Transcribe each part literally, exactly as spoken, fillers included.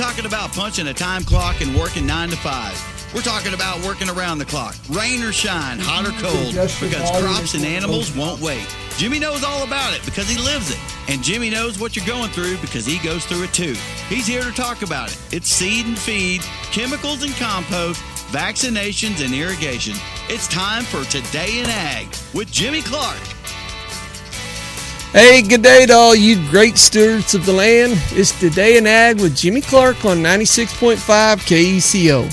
talking about punching a time clock and working nine to five. We're talking about working around the clock, rain or shine, hot or cold, because crops and animals won't wait. Jimmy knows all about it because he lives it. And Jimmy knows what you're going through because he goes through it too. He's here to talk about it. It's seed and feed, chemicals and compost, vaccinations and irrigation. It's time for Today in Ag with Jimmy Clark. Hey, good day to all you great stewards of the land. It's Today in Ag with Jimmy Clark on ninety-six point five K E C O.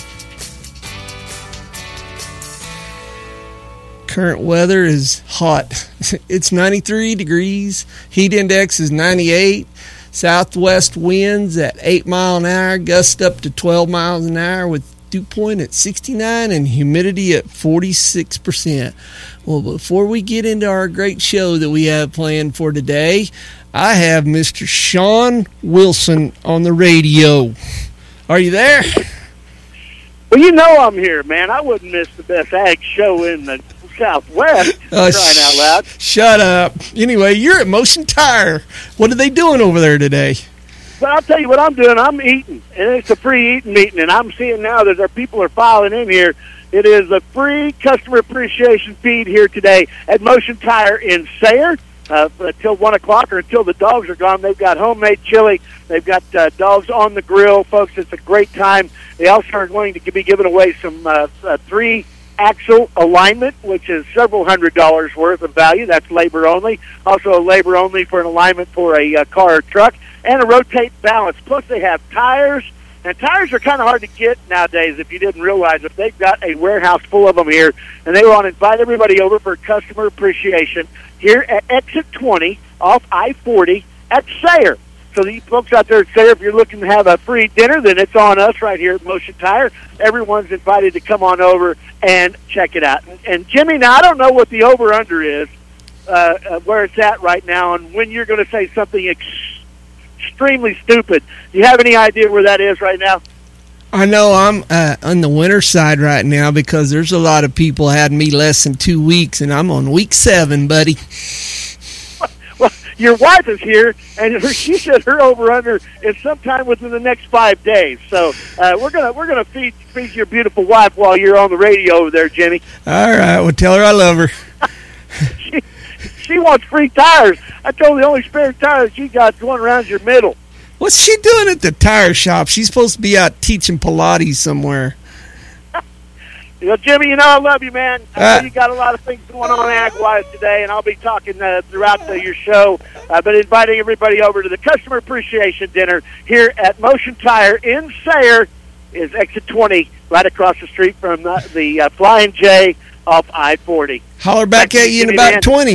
Current weather is hot. It's ninety-three degrees. Heat index is ninety-eight. Southwest winds at eight miles an hour, gust up to twelve miles an hour with dew point at sixty-nine and humidity at forty-six percent. Well, before we get into our great show that we have planned for today, I have Mister Sean Wilson on the radio. Are you there? Well, you know I'm here, man. I wouldn't miss the best ag show in the Southwest. Uh, crying out loud. Shut up. Anyway, you're at Motion Tire. What are they doing over there today? But I'll tell you what I'm doing. I'm eating, and it's a free eating meeting, and I'm seeing now that our people are filing in here. It is a free customer appreciation feed here today at Motion Tire in Sayre uh, until one o'clock or until the dogs are gone. They've got homemade chili. They've got uh, dogs on the grill. Folks, it's a great time. They also are going to be giving away some uh, uh, three axle alignment, which is several hundred dollars worth of value. That's labor only. Also labor only for an alignment for a uh, car or truck, and a rotate balance. Plus they have tires, and tires are kind of hard to get nowadays if you didn't realize it. They've got a warehouse full of them here, and they want to invite everybody over for customer appreciation here at Exit twenty off I forty at Sayre. So you folks out there at Sayre, if you're looking to have a free dinner, then it's on us right here at Motion Tire. Everyone's invited to come on over and check it out. And, and Jimmy, now I don't know what the over-under is, uh, uh, where it's at right now, and when you're going to say something ex- extremely stupid. Do you have any idea where that is right now? I know I'm uh, on the winter side right now because there's a lot of people had me less than two weeks, and I'm on week seven, buddy. Well, your wife is here, and her, she said her over/under is sometime within the next five days. So uh, we're gonna we're gonna feed feed your beautiful wife while you're on the radio over there, Jimmy. All right, well, tell her I love her. she, she wants free tires. I told her the only spare tires she got is one around your middle. What's she doing at the tire shop? She's supposed to be out teaching Pilates somewhere. Well, Jimmy, you know I love you, man. I Uh, know you got a lot of things going on ag-wise today, and I'll be talking uh, throughout the, your show, uh, but inviting everybody over to the Customer Appreciation Dinner here at Motion Tire in Sayre is Exit twenty, right across the street from the, the uh, Flying J off I forty. Holler back Thank at you in Jimmy, about man. twenty.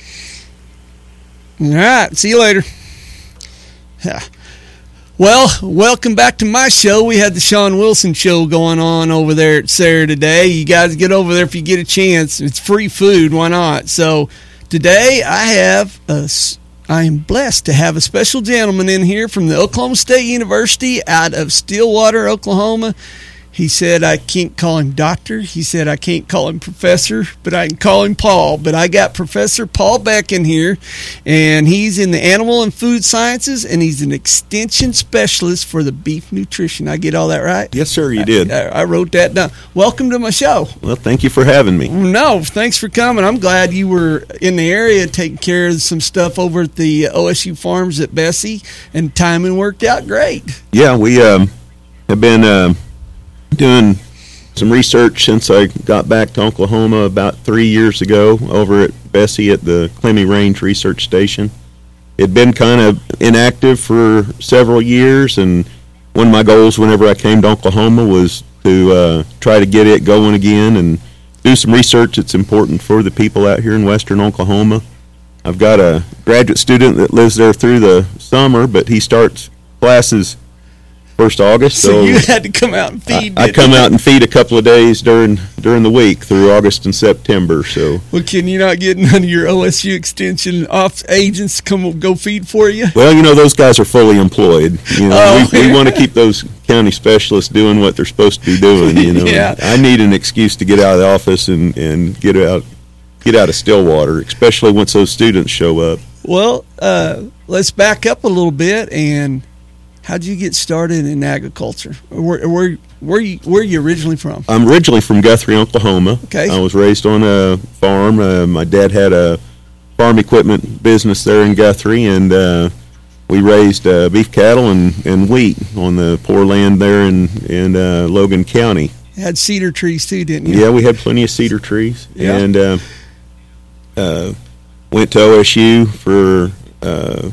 All right, see you later. Yeah. Well, welcome back to my show. We had the Sean Wilson show going on over there at Sayre today. You guys get over there if you get a chance. It's free food. Why not? So today I have a, I am blessed to have a special gentleman in here from the Oklahoma State University out of Stillwater, Oklahoma. He said I can't call him doctor. He said I can't call him professor, but I can call him Paul. But I got Professor Paul Beck in here, and he's in the animal and food sciences, and he's an extension specialist for the beef nutrition. I get all that right? Yes, sir, you did. I, I wrote that down. Welcome to my show. Well, thank you for having me. No, thanks for coming. I'm glad you were in the area taking care of some stuff over at the O S U Farms at Bessie, and timing worked out great. Yeah, we um, have been uh, doing some research since I got back to Oklahoma about three years ago over at Bessie at the Clemmy Range Research Station. It'd been kind of inactive for several years, and one of my goals whenever I came to Oklahoma was to uh, try to get it going again and do some research that's important for the people out here in western Oklahoma. I've got a graduate student that lives there through the summer, but he starts classes first of August. So, so you had to come out and feed. I, I come out and feed a couple of days during during the week through August and September. So, well, can you not get none of your O S U extension off agents to come go feed for you? Well, you know those guys are fully employed. You know, oh, we, we want to keep those county specialists doing what they're supposed to be doing. You know, yeah. I need an excuse to get out of the office and, and get out get out of Stillwater, especially once those students show up. Well, uh, let's back up a little bit and. how'd you get started in agriculture? Where where where you where you originally from? I'm originally from Guthrie, Oklahoma. Okay. I was raised on a farm. Uh, my dad had a farm equipment business there in Guthrie, and uh, we raised uh, beef cattle and, and wheat on the poor land there in in uh, Logan County. You had cedar trees too, didn't you? Yeah, we had plenty of cedar trees, Yeah. and uh, uh, went to O S U for uh,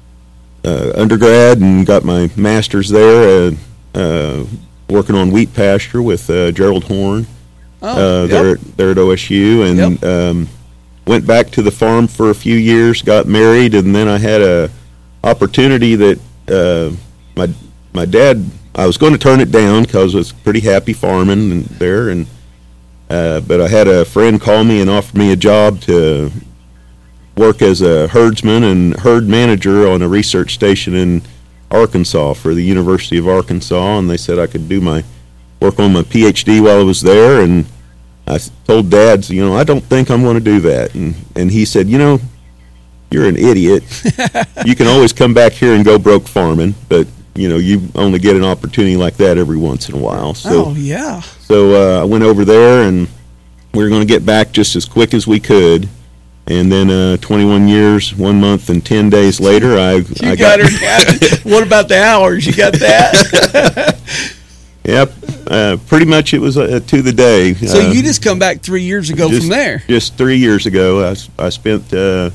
uh, undergrad and got my master's there, uh, uh, working on wheat pasture with uh, Gerald Horn Oh, uh, yep. there, at- there at O S U, and Yep. um, went back to the farm for a few years, got married, and then I had a opportunity that uh, my my dad, I was going to turn it down because I was pretty happy farming and there, and uh, but I had a friend call me and offer me a job to work as a herdsman and herd manager on a research station in Arkansas for the University of Arkansas, and they said I could do my work on my P H D while I was there, and I s- told Dad, you know, I don't think I'm going to do that, and and he said, you know, you're an idiot. You can always come back here and go broke farming, but you know, you only get an opportunity like that every once in a while. So Oh yeah. so uh, I went over there, and we were going to get back just as quick as we could. And then uh, twenty-one years, one month, and ten days later, I You I got, her down. What about the hours? You got that? Yep, uh, pretty much it was uh, to the day. So Uh, you just come back three years ago just, from there. Just three years ago, I, s- I spent uh,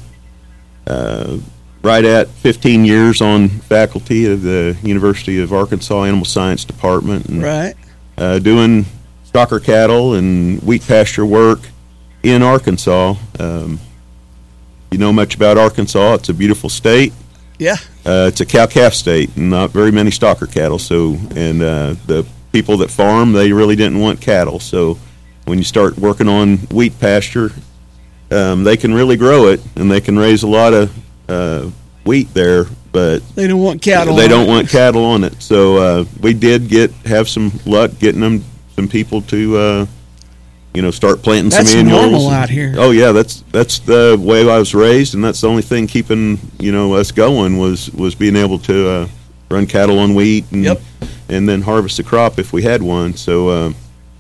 uh, right at fifteen years on faculty of the University of Arkansas Animal Science Department, and Right. uh, doing stocker cattle and wheat pasture work in Arkansas. Um, you know much about Arkansas? It's a beautiful state. Yeah. Uh, it's a cow-calf state, and not very many stocker cattle. So, and uh, the people that farm, they really didn't want cattle. So, when you start working on wheat pasture, um, they can really grow it, and they can raise a lot of uh, wheat there. But They don't want cattle. they on don't it. want cattle on it. So uh, we did get have some luck getting them some people to uh, you know start planting That's some annuals. normal out here. Oh yeah, that's that's the way I was raised, and that's the only thing keeping you know us going was was being able to uh, run cattle on wheat and Yep. and then harvest a crop if we had one. So uh,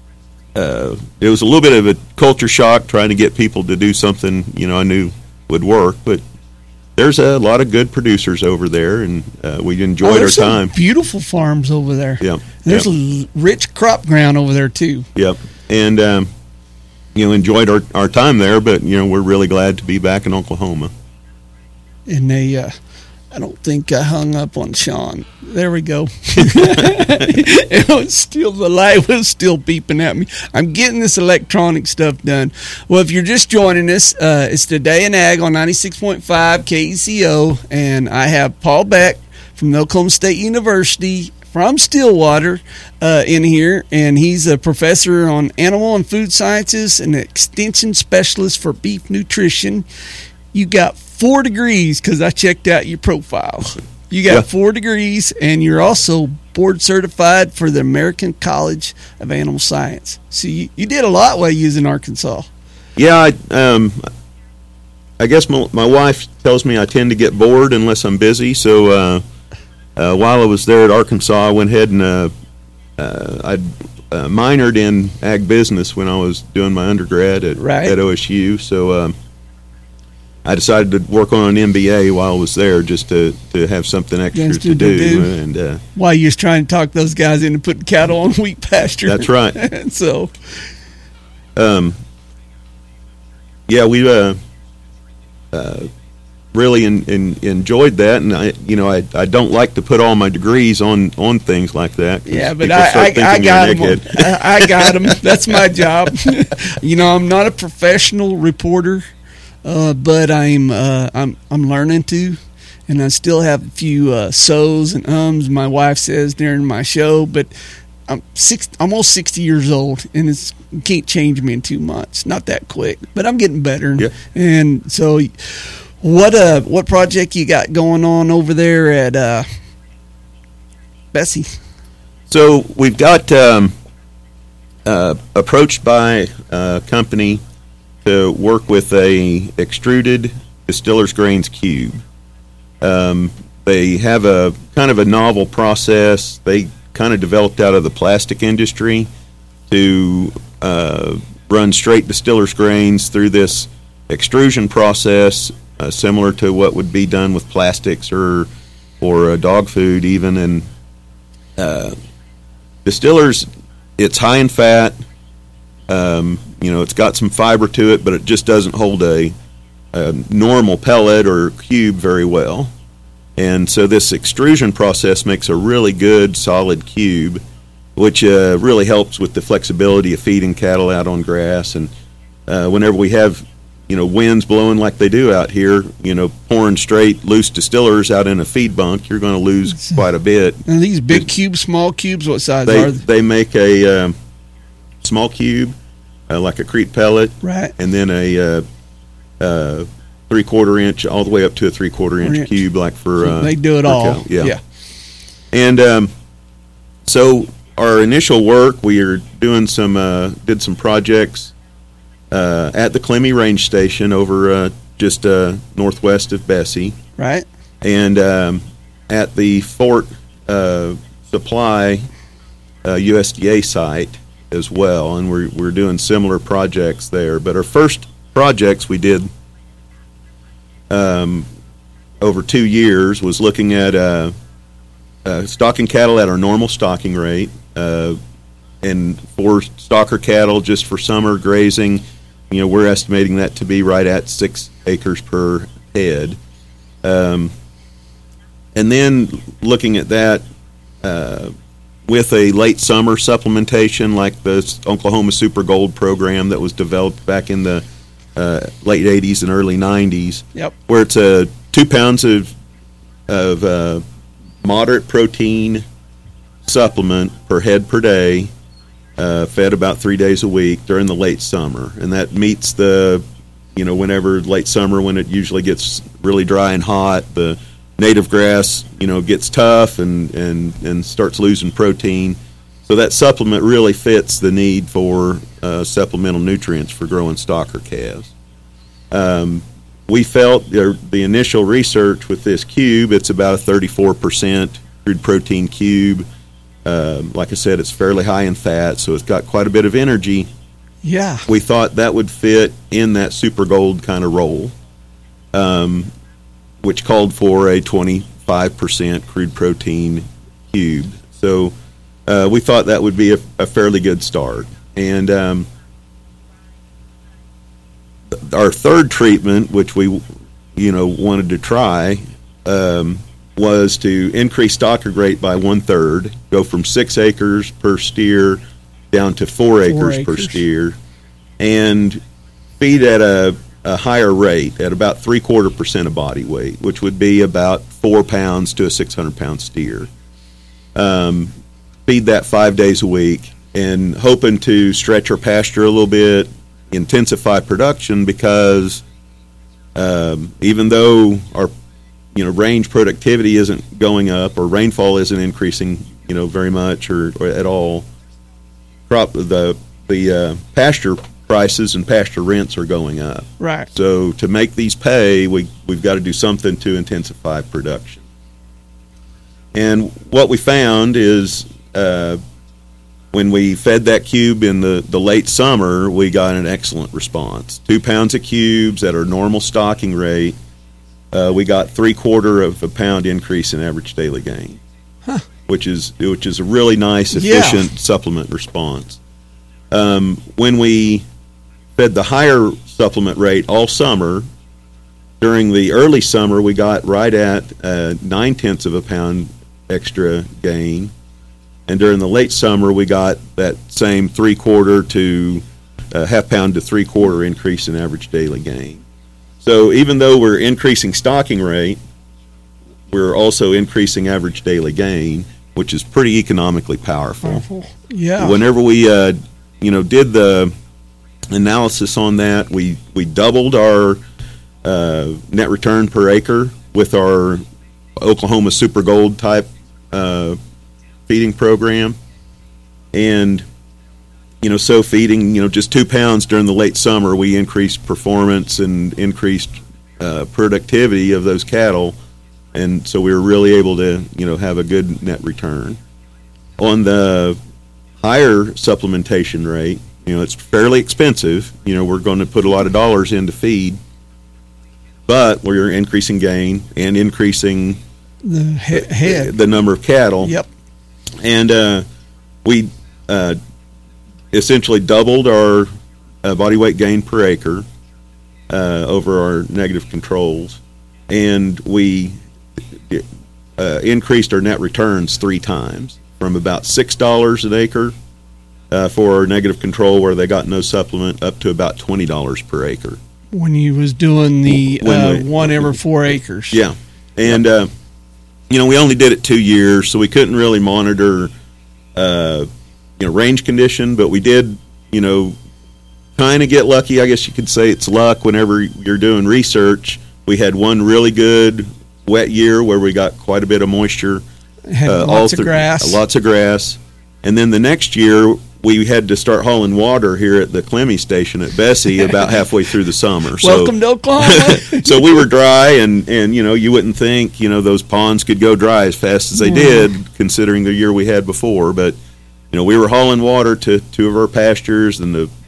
uh, it was a little bit of a culture shock trying to get people to do something you know I knew would work, but there's a lot of good producers over there, and uh, we Oh, enjoyed our there's some time. beautiful farms over there. Yeah, There's yeah, l- rich crop ground over there too. yep. And um, you know, enjoyed our, our time there, but you know, we're really glad to be back in Oklahoma. And they, uh, I don't think I hung up on Sean. There we go. It was still, the light was still beeping at me. I'm getting this electronic stuff done. Well, if you're just joining us, uh, it's Today in Ag on ninety-six point five K E C O, and I have Paul Beck from the Oklahoma State University from Stillwater uh, in here, and he's a professor on animal and food sciences and an extension specialist for beef nutrition. You got four degrees because I checked out your profile. You got Yeah. four degrees, and you're also board certified for the American College of Animal Science. So you, you did a lot while you was in Arkansas. Yeah, I, um, I guess my, my wife tells me I tend to get bored unless I'm busy. So uh, uh, while I was there at Arkansas, I went ahead and uh, uh, I uh, minored in ag business when I was doing my undergrad at, Right. at O S U. So um, I decided to work on an M B A while I was there, just to, to have something extra Just to, to do. do. And uh, While you was trying to talk those guys into putting cattle on wheat pasture. that's right. So, Um, yeah, we uh, uh, really in, in, enjoyed that, and I, you know, I, I don't like to put all my degrees on, on things like that. 'cause yeah, but people I, start I, I thinking got you're a them. egghead. I, I got them. That's my job. You know, I'm not a professional reporter, uh, but I'm uh, I'm I'm learning to, and I still have a few uh, so's and ums. My wife says during my show, but I'm six, almost sixty years old, and it's you can't change me in two months. Not that quick, but I'm getting better. Yeah. And so, what uh, what project you got going on over there at uh, Bessie? So we've got um, uh, approached by a company to work with a extruded distiller's grains cube. Um, they have a kind of a novel process. They kind of developed out of the plastic industry to uh, run straight distillers grains through this extrusion process, uh, similar to what would be done with plastics or or uh, dog food even. And uh, distillers, it's high in fat. Um, you know, it's got some fiber to it, but it just doesn't hold a, a normal pellet or cube very well. And so this extrusion process makes a really good solid cube, which uh, really helps with the flexibility of feeding cattle out on grass. And uh, whenever we have, you know, winds blowing like they do out here, you know, pouring straight loose distillers out in a feed bunk, you're going to lose quite a bit. And these big it, cubes, small cubes, what size they, are they? They make a um, small cube, uh, like a Crete pellet, right, and then a uh, uh, three-quarter inch all the way up to a three-quarter inch, inch cube, like for so uh, they do it all. Cow. Yeah. yeah. And um, so our initial work, we are doing some uh, did some projects uh, at the Clemmy Range Station over uh, just uh, northwest of Bessie, right, and um, at the Fort uh, Supply uh, U S D A site as well. And we're we're doing similar projects there. But our first projects we did Um, over two years was looking at uh, uh, stocking cattle at our normal stocking rate, uh, and for stocker cattle just for summer grazing, you know, we're estimating that to be right at six acres per head. Um, and then looking at that uh, with a late summer supplementation like the Oklahoma Super Gold program that was developed back in the Uh, late eighties and early nineties, yep. where it's a uh, two pounds of of uh, moderate protein supplement per head per day, uh, fed about three days a week during the late summer, and that meets the, you know, whenever late summer when it usually gets really dry and hot, the native grass, you know, gets tough and and and starts losing protein. So that supplement really fits the need for uh, supplemental nutrients for growing stocker calves. Um, we felt the, the initial research with this cube, it's about a thirty-four percent crude protein cube. Uh, like I said, it's fairly high in fat, so it's got quite a bit of energy. Yeah. We thought that would fit in that Super Gold kind of role, um, which called for a twenty-five percent crude protein cube. So Uh, we thought that would be a, a fairly good start. And um, th- our third treatment, which we, you know, wanted to try, um, was to increase stocker rate by one third, go from six acres per steer down to four, four acres, acres per steer, and feed at a, a higher rate, at about three quarter percent of body weight, which would be about four pounds to a six hundred pound steer. Um, feed that five days a week, and hoping to stretch our pasture a little bit, intensify production, because um, even though our, you know, range productivity isn't going up or rainfall isn't increasing, you know, very much or, or at all, crop the the uh, pasture prices and pasture rents are going up. Right. So to make these pay, we we've got to do something to intensify production. And what we found is, Uh, when we fed that cube in the, the late summer, we got an excellent response. Two pounds of cubes at our normal stocking rate, uh, we got three quarter of a pound increase in average daily gain, huh. which is which is a really nice, efficient yeah. supplement response. Um, when we fed the higher supplement rate all summer, during the early summer, we got right at uh, nine tenths of a pound extra gain. And during the late summer, we got that same three-quarter to uh, half-pound to three-quarter increase in average daily gain. So even though we're increasing stocking rate, we're also increasing average daily gain, which is pretty economically powerful. Powerful. Yeah. Whenever we, uh, you know, did the analysis on that, we, we doubled our uh, net return per acre with our Oklahoma Super Gold type uh feeding program, and you know, so feeding, you know, just two pounds during the late summer, we increased performance and increased uh, productivity of those cattle and so we were really able to, you know, have a good net return. On the higher supplementation rate, you know, it's fairly expensive. You know, we're going to put a lot of dollars into feed, but we're increasing gain and increasing the he- head, the number of cattle. Yep. And uh, we uh, essentially doubled our uh, body weight gain per acre uh, over our negative controls, and we uh, increased our net returns three times, from about six dollars an acre uh, for our negative control, where they got no supplement, up to about twenty dollars per acre. When you was doing the uh, we, one every four acres. Yeah, and uh, you know, we only did it two years, so we couldn't really monitor, uh, you know, range condition, but we did, you know, kind of get lucky. I guess you could say it's luck. Whenever you're doing research, we had one really good wet year where we got quite a bit of moisture. Had uh, lots all of through, grass. Lots of grass. And then the next year, we had to start hauling water here at the Clemmy station at Bessie about halfway through the summer. So, welcome to Oklahoma. So we were dry, and, and, you know, you wouldn't think, you know, those ponds could go dry as fast as they did, considering the year we had before. But, you know, we were hauling water to two of our pastures, and the,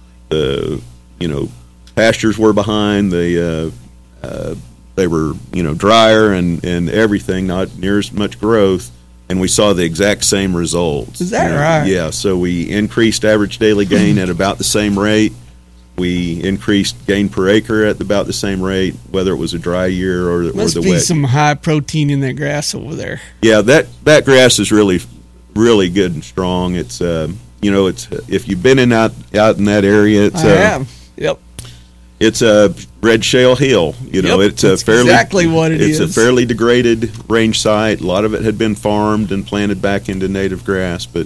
the you know, pastures were behind. The, uh, uh, they were, you know, drier and, and everything, not near as much growth. And we saw the exact same results. Is that you know? right? Yeah, so we increased average daily gain at about the same rate. We increased gain per acre at about the same rate, whether it was a dry year or, or Must the be wet. some high protein in that grass over there. Yeah, that, that grass is really, really good and strong. It's, uh, you know, it's if you've been in out out in that area, it's I uh, have. Yep. It's a red shale hill. You know, Yep, it's a that's fairly exactly what it it's is. a fairly degraded range site. A lot of it had been farmed and planted back into native grass, but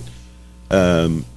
um,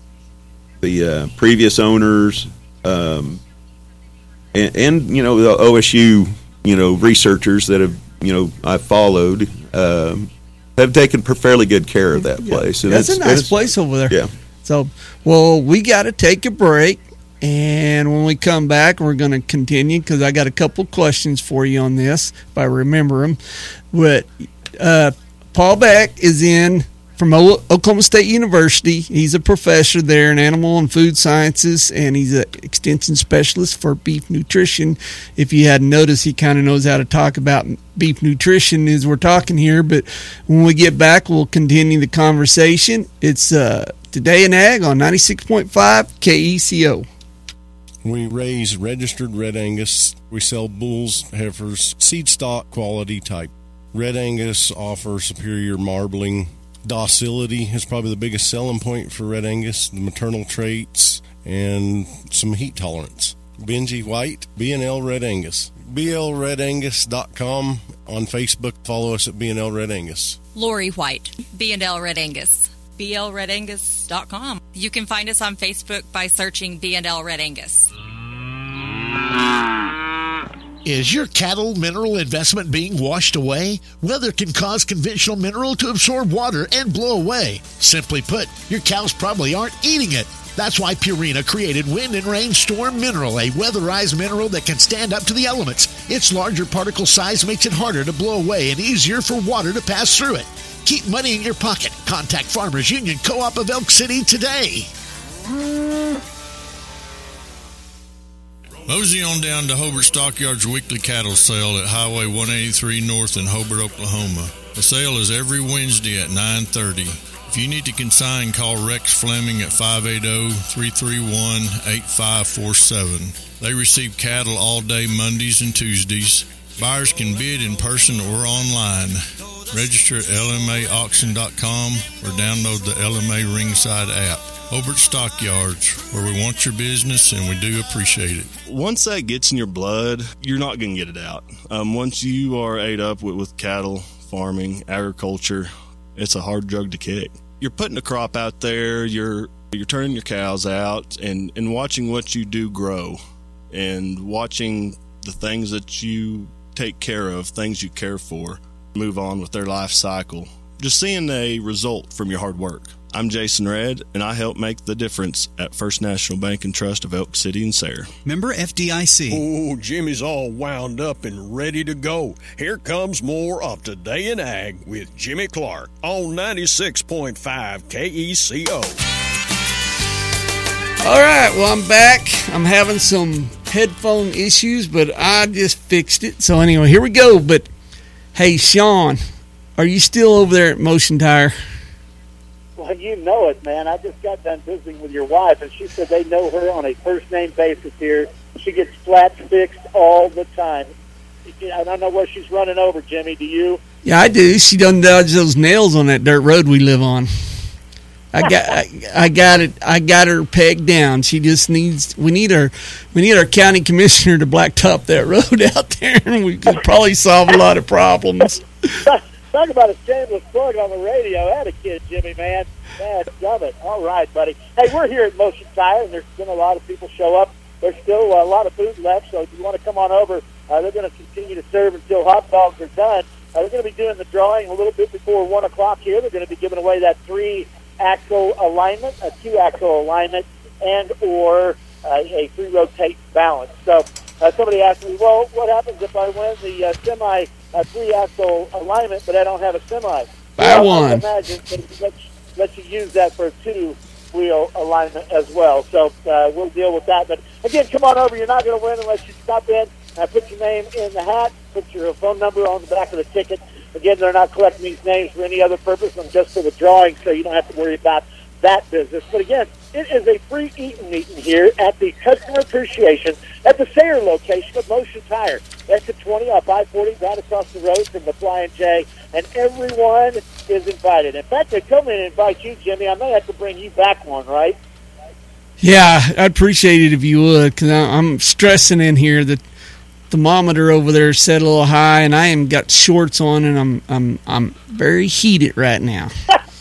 the uh, previous owners um, and, and you know the O S U you know researchers that have you know I've followed um, have taken fairly good care of that place. And That's it's, a nice it's, place over there. Yeah. So, well, we got to take a break. And when we come back, we're going to continue because I got a couple questions for you on this, if I remember them. But uh, Paul Beck is in from o- Oklahoma State University. He's a professor there in animal and food sciences, and he's an extension specialist for beef nutrition. If you hadn't noticed, he kind of knows how to talk about beef nutrition as we're talking here. But when we get back, we'll continue the conversation. It's uh, Today in Ag on ninety-six point five K E C O. We raise registered Red Angus. We sell bulls, heifers, seed stock quality type. Red Angus offers superior marbling. Docility is probably the biggest selling point for Red Angus, the maternal traits, and some heat tolerance. Benji White, B and L Red Angus. B L red angus dot com. On Facebook, follow us at B and L Red Angus. Lori White, B and L Red Angus. B L red angus dot com. You can find us on Facebook by searching B and L Red Angus. Is your cattle mineral investment being washed away? Weather can cause conventional mineral to absorb water and blow away. Simply put, your cows probably aren't eating it. That's why Purina created Wind and Rain Storm Mineral, a weatherized mineral that can stand up to the elements. Its larger particle size makes it harder to blow away and easier for water to pass through it. Keep money in your pocket. Contact Farmers Union Co-op of Elk City today. Mosey on down to Hobart Stockyards weekly cattle sale at Highway one eighty-three North in Hobart, Oklahoma. The sale is every Wednesday at nine thirty. If you need to consign, call Rex Fleming at five eight zero, three three one, eight five four seven. They receive cattle all day Mondays and Tuesdays. Buyers can bid in person or online. Register at L M A auction dot com or download the L M A Ringside app. Hobart Stockyards, where we want your business and we do appreciate it. Once that gets in your blood, you're not going to get it out. Um, once you are ate up with, with cattle, farming, agriculture, it's a hard drug to kick. You're putting a crop out there, you're you're turning your cows out, and, and watching what you do grow, and watching the things that you take care of, things you care for, move on with their life cycle. just seeing a result from your hard work. I'm Jason Redd, and I help make the difference at First National Bank and Trust of Elk City and Sayre. Member F D I C. Oh, Jimmy's all wound up and ready to go. Here comes more of Today in Ag with Jimmy Clark on ninety-six point five K E C O. All right, well, I'm back. I'm having some headphone issues, but I just fixed it. So anyway, here we go. But, hey, Sean, are you still over there at Motion Tire? Well, you know it, man. I just got done visiting with your wife, and she said they know her on a first-name basis here. She gets flat fixed all the time. I don't know what she's running over, Jimmy. Do you? Yeah, I do. She done dodged those nails on that dirt road we live on. I got, I, I got it. I got her pegged down. She just needs. We need our, we need our county commissioner to blacktop that road out there, and we could probably solve a lot of problems. Talk about a shameless plug on the radio. I had a kid, Jimmy, man. Man, love it. All right, buddy. Hey, we're here at Motion Tire, and there's been a lot of people show up. There's still a lot of food left, so if you want to come on over, uh, they're going to continue to serve until hot dogs are done. Uh, they're going to be doing the drawing a little bit before one o'clock here. They're going to be giving away that three-axle alignment, a two-axle alignment, and or uh, a three-rotate balance. So uh, somebody asked me, well, what happens if I win the uh, semi uh, three-axle alignment, but I don't have a semi? Buy well, one. I imagine let you, let you use that for a two-wheel alignment as well. So uh, we'll deal with that. But, again, come on over. You're not going to win unless you stop in, uh, put your name in the hat, put your phone number on the back of the ticket. Again, they're not collecting these names for any other purpose than just for the drawing, so you don't have to worry about that business. But again, it is a free eating meeting here at the Customer Appreciation at the Sayre location of Motion Tire. Exit twenty off I forty, right across the road from the Flying J, and everyone is invited. In fact, they come in and invite you, Jimmy. I may have to bring you back one, right? Yeah, I'd appreciate it if you would, because I'm stressing in here that the thermometer over there is set a little high, and I am got shorts on, and I'm I'm I'm very heated right now.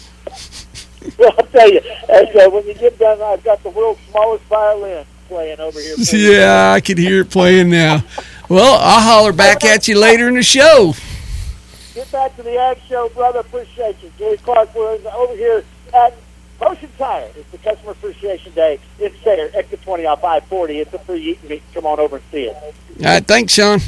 Well, I'll tell you, as, uh, when you get done, I've got the world's smallest violin playing over here. Yeah, I can hear it playing now. Well, I'll holler back at you later in the show. Get back to the Ag Show, brother. Appreciate you. Jerry Clark, we're over here at Motion Tire. It's the Customer Appreciation Day in Sayre, exit twenty off I forty. It's a free eating meeting. Come on over and see it. All right, thanks, Sean.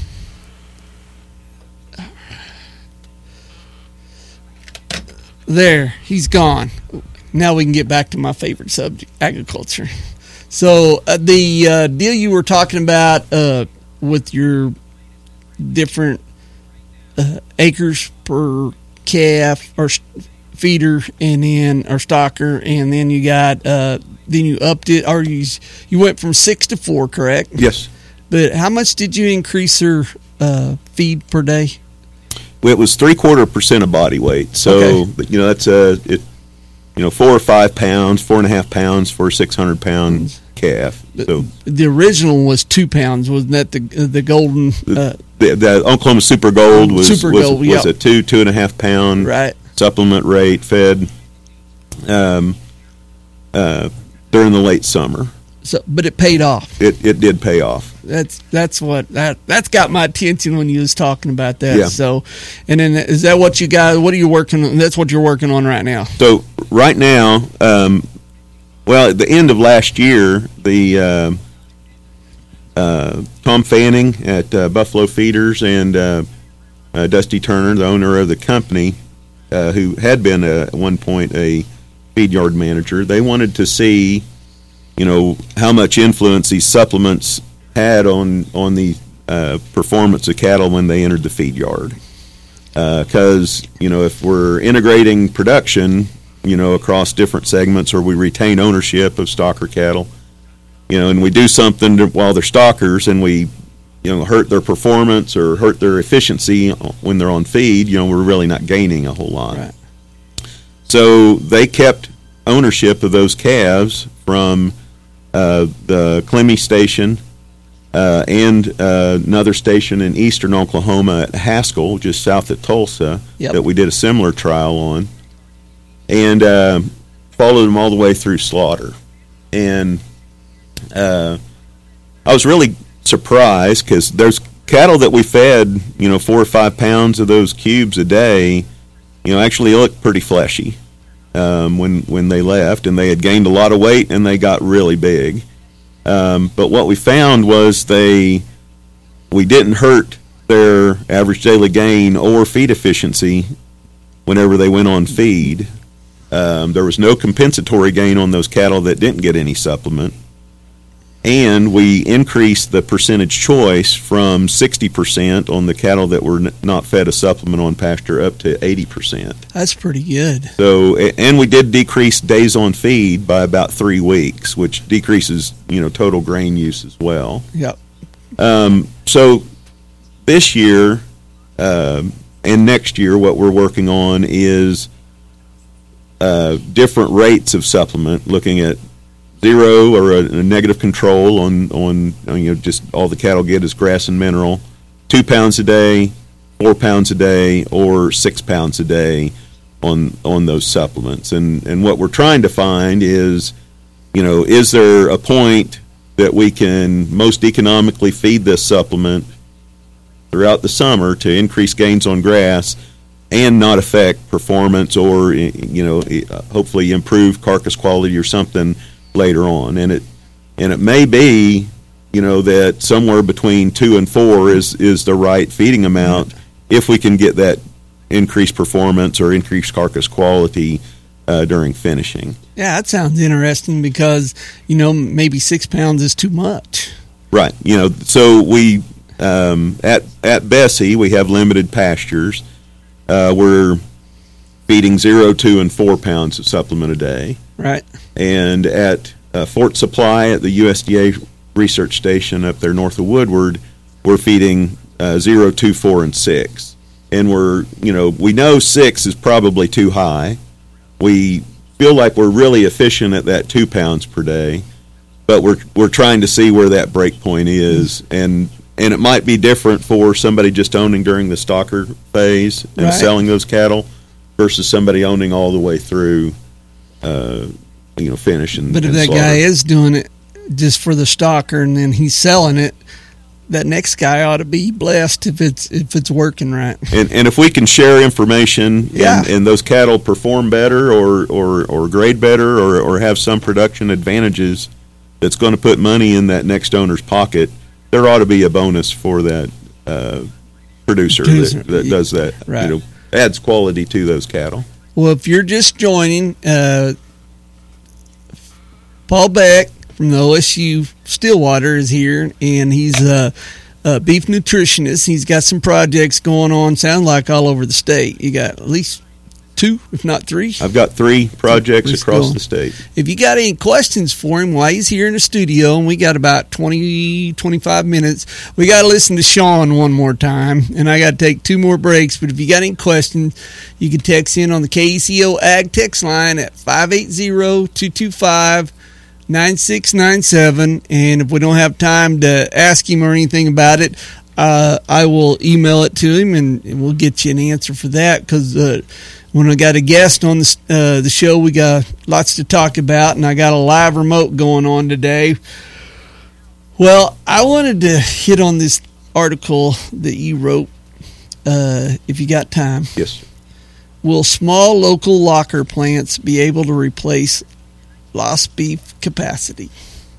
There, he's gone. Now we can get back to my favorite subject, agriculture. So uh, the uh, deal you were talking about uh, with your different uh, acres per calf or feeder, and then or stocker, and then you got uh, then you upped it, or you you went from six to four, correct? Yes. But how much did you increase their uh, feed per day? Well, it was three quarter percent of body weight. So Okay. you know that's a it, you know four or five pounds, four and a half pounds for a six hundred pound calf. So The original was two pounds, wasn't that the the golden? Uh, the, the Oklahoma Super Gold was Super was, Gold, was yep. a two two and a half pound Right. supplement rate fed um, uh, during the late summer. so, but it paid off. It it did pay off. That's that's what that that's got my attention when you was talking about that. Yeah. So, and then is that what you guys? What are you working on? That's what you're working on right now. So right now, um, well, at the end of last year, the uh, uh, Tom Fanning at uh, Buffalo Feeders and uh, uh, Dusty Turner, the owner of the company, uh, who had been a, at one point a feed yard manager, they wanted to see, you know, how much influence these supplements had on on the uh, performance of cattle when they entered the feed yard. Because, uh, you know, if we're integrating production, you know, across different segments, or we retain ownership of stocker cattle, you know, and we do something to, while they're stockers, and we, you know, hurt their performance or hurt their efficiency when they're on feed, you know, we're really not gaining a whole lot. Right. So they kept ownership of those calves from uh, the Clemmy station uh, and uh, another station in eastern Oklahoma at Haskell, just south of Tulsa, Yep. that we did a similar trial on, and uh, followed them all the way through slaughter. And uh, I was really surprised, because there's cattle that we fed, you know, four or five pounds of those cubes a day you know, actually looked pretty fleshy um, when when they left, and they had gained a lot of weight and they got really big. Um, but what we found was they we didn't hurt their average daily gain or feed efficiency whenever they went on feed. Um, there was no compensatory gain on those cattle that didn't get any supplement. And we increased the percentage choice from sixty percent on the cattle that were n- not fed a supplement on pasture up to eighty percent. That's pretty good. So, and we did decrease days on feed by about three weeks, which decreases, you know, total grain use as well. Yep. Um, so this year um, and next year, what we're working on is uh, different rates of supplement, looking at zero or a, a negative control on, on, you know, just all the cattle get is grass and mineral, two pounds a day, four pounds a day, or six pounds a day on on those supplements. And, and what we're trying to find is, you know, is there a point that we can most economically feed this supplement throughout the summer to increase gains on grass and not affect performance or, you know, hopefully improve carcass quality or something later on. And it and it may be, you know, that somewhere between two and four is is the right feeding amount if we can get that increased performance or increased carcass quality uh, during finishing. Yeah, that sounds interesting because, you know, maybe six pounds is too much. Right. You know, so we um, at at Bessie we have limited pastures. Uh, we're feeding zero, two, and four pounds of supplement a day. Right. And at uh, Fort Supply at the U S D A research station up there north of Woodward, we're feeding uh, zero, two, four, and six. And we're, you know, we know six is probably too high. We feel like we're really efficient at that two pounds per day, but we're we're trying to see where that break point is, and and it might be different for somebody just owning during the stalker phase and right. selling those cattle versus somebody owning all the way through. Uh, you know, finish and But if and that slaughter. guy is doing it just for the stalker and then he's selling it, that next guy ought to be blessed if it's if it's working right. And and if we can share information yeah. and, and those cattle perform better or, or, or grade better or, or have some production advantages that's going to put money in that next owner's pocket, there ought to be a bonus for that uh, producer, producer. That, that does that. Right. You know, adds quality to those cattle. Well, if you're just joining, uh, Paul Beck from the O S U Stillwater is here, and he's a, a beef nutritionist. He's got some projects going on, sound like all over the state. You got at least two, if not three. I've got three projects Let's across go. the state. If you got any questions for him while he's here in the studio, and we got about twenty, twenty-five minutes, we got to listen to Sean one more time, and I got to take two more breaks. But if you got any questions, you can text in on the K E C O Ag text line at five eight zero, two two five, nine six nine seven. And if we don't have time to ask him or anything about it, uh, I will email it to him, and we'll get you an answer for that, because uh, when I got a guest on the, uh, the show, we got lots to talk about, and I got a live remote going on today. Well, I wanted to hit on this article that you wrote, uh, if you got time. Yes, sir. Will small local locker plants be able to replace lost beef capacity?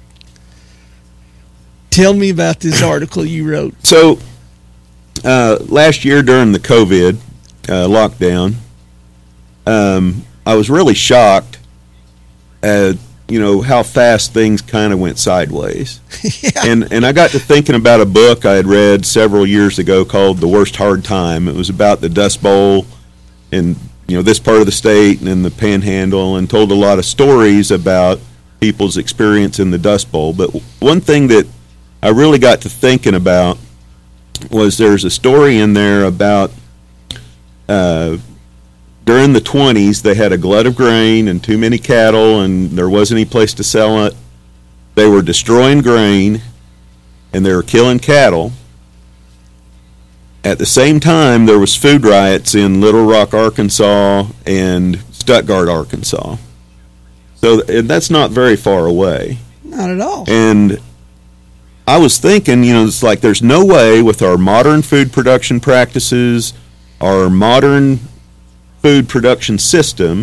Tell me about this article you wrote. So, uh, last year during the COVID uh, lockdown, um, I was really shocked at, you know, how fast things kind of went sideways. yeah. And and I got to thinking about a book I had read several years ago called The Worst Hard Time. It was about the Dust Bowl in, you know, this part of the state and in the Panhandle, and told a lot of stories about people's experience in the Dust Bowl. But one thing that I really got to thinking about was there's a story in there about uh, during the twenties, they had a glut of grain and too many cattle, and there wasn't any place to sell it. They were destroying grain, and they were killing cattle. At the same time, there was food riots in Little Rock, Arkansas, and Stuttgart, Arkansas. So and that's not very far away. Not at all. And I was thinking, you know, it's like there's no way with our modern food production practices, our modern food production system,